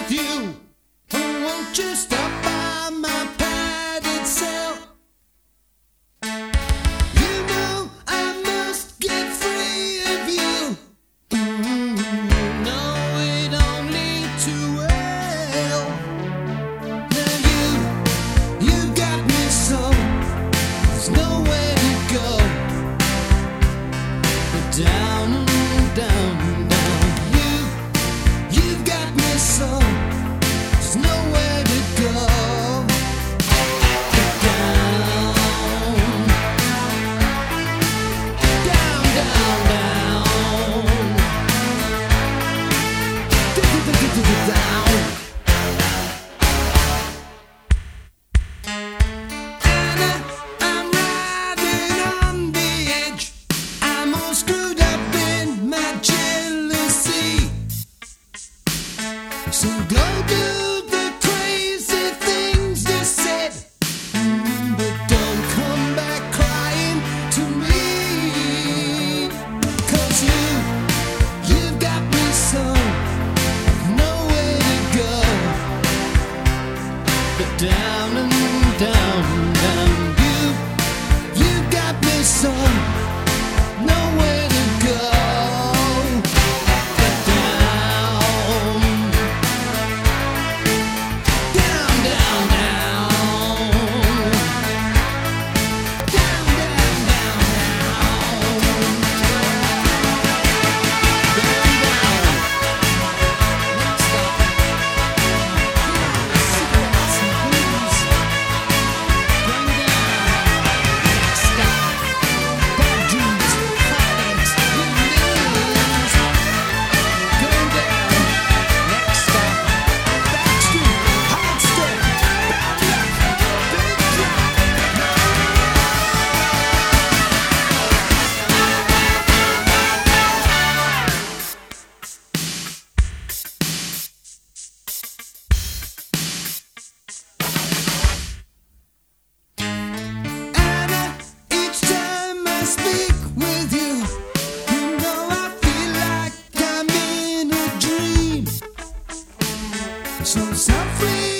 with you. Oh, won't you stop by my padded cell? You know I must get free of you. No, it don't lead too well. Now you got me so there's nowhere to go but down, down, down. You've got me so there's nowhere to go but down, down, down, down, down. I'm riding on the edge. I'm all screwed up in my jealousy. So go do the crazy things you said, but don't come back crying to me. 'Cause you've got me so nowhere to go but down and down, down. You've got me so nowhere to go but down, down, down, down, down, down, down, speak with you. You know I feel like I'm in a dream. So free.